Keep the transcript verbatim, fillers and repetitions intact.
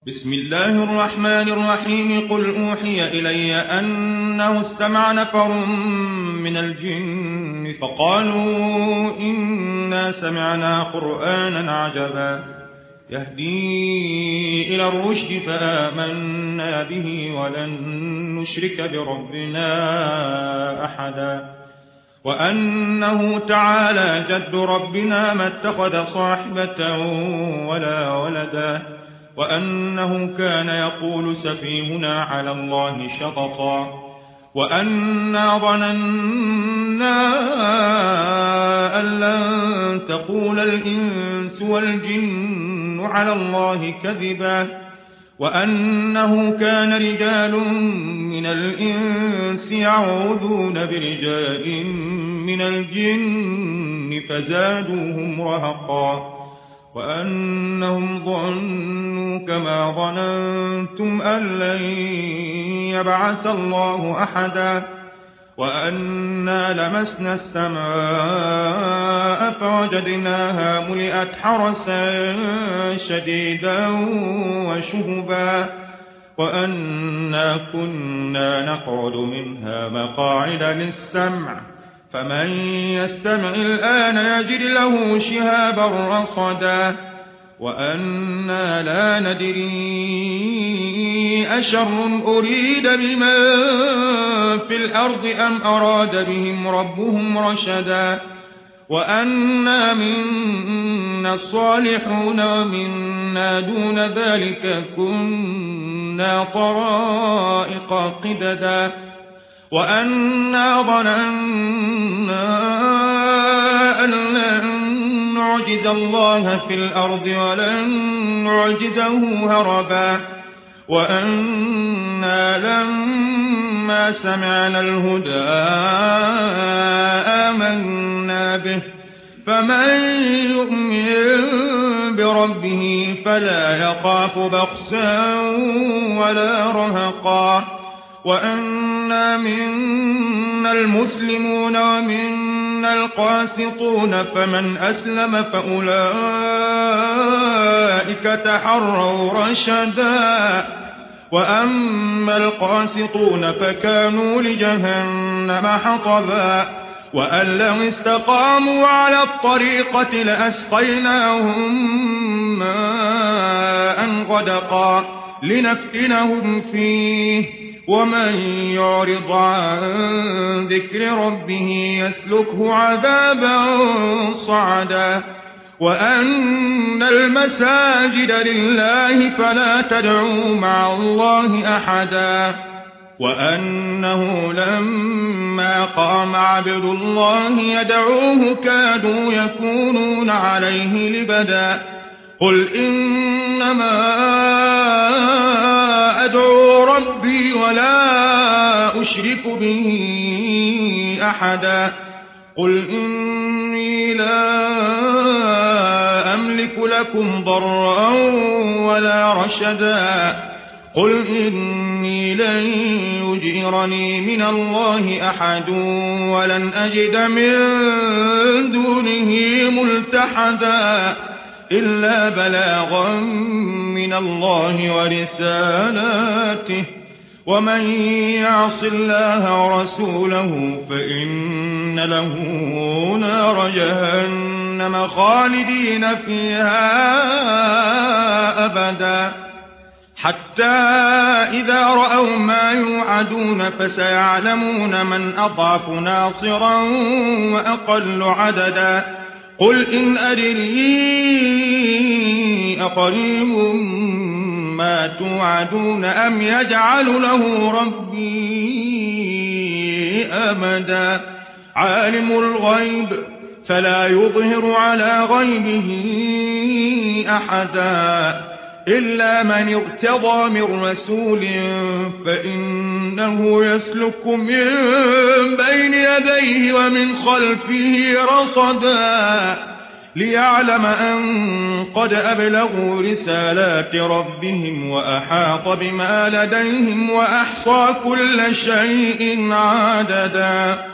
بسم الله الرحمن الرحيم. قل أوحي إلي أنه استمع نفر من الجن فقالوا إنا سمعنا قرآنا عجبا يهدي إلى الرشد فآمنا به ولن نشرك بربنا أحدا وأنه تعالى جد ربنا ما اتخذ صاحبة ولا ولدا وأنه كان يقول سفيهنا على الله شططا وأنا ظننا أن لن تقول الإنس والجن على الله كذبا وأنه كان رجال من الإنس يعوذون برجال من الجن فزادوهم رهقا وأنهم ظنوا كما ظننتم أن لن يبعث الله أحدا وأنا لمسنا السماء فوجدناها ملئت حرسا شديدا وشهبا وأنا كنا نقعد منها مقاعد للسمع فمن يستمع الآن يجد له شهابا رصدا وأنا لا ندري أشر أريد بمن في الأرض أم أراد بهم ربهم رشدا وأنا منا الصالحون ومنا دون ذلك كنا طرائق قددا وأنا ظننا أن لن نعجز الله في الأرض ولن نعجزه هربا وأنا لما سمعنا الهدى آمنا به فمن يؤمن بربه فلا يخاف بخسا ولا رهقا وأنا منا المسلمون ومنا القاسطون فمن أسلم فأولئك تحروا رشدا وأما القاسطون فكانوا لجهنم حطبا وأن لو استقاموا على الطريقة لأسقيناهم ماء غدقا لنفتنهم فيه ومن يعرض عن ذكر ربه يسلكه عذابا صعدا وأن المساجد لله فلا تدعوا مع الله أحدا وأنه لما قام عبد الله يدعوه كادوا يكونون عليه لبدا قل إنما أدعو ربي ولا أشرك به أحدا قل إني لا أملك لكم ضرا ولا رشدا قل إني لن يجيرني من الله أحد ولن أجد من دونه ملتحدا إلا بلاغا من الله ورسالاته ومن يعص الله ورسوله فإن له نار جهنم خالدين فيها أبدا حتى إذا رأوا ما يوعدون فسيعلمون من أضعف ناصرا وأقل عددا قل إن أدري أقريب ما توعدون أم يجعل له ربي أمدا عالم الغيب فلا يظهر على غيبه أحدا إلا من ارتضى من رسول فإنه يسلك من بين يديه ومن خلفه رصدا ليعلم أن قد أبلغوا رسالات ربهم وأحاط بما لديهم وأحصى كل شيء عددا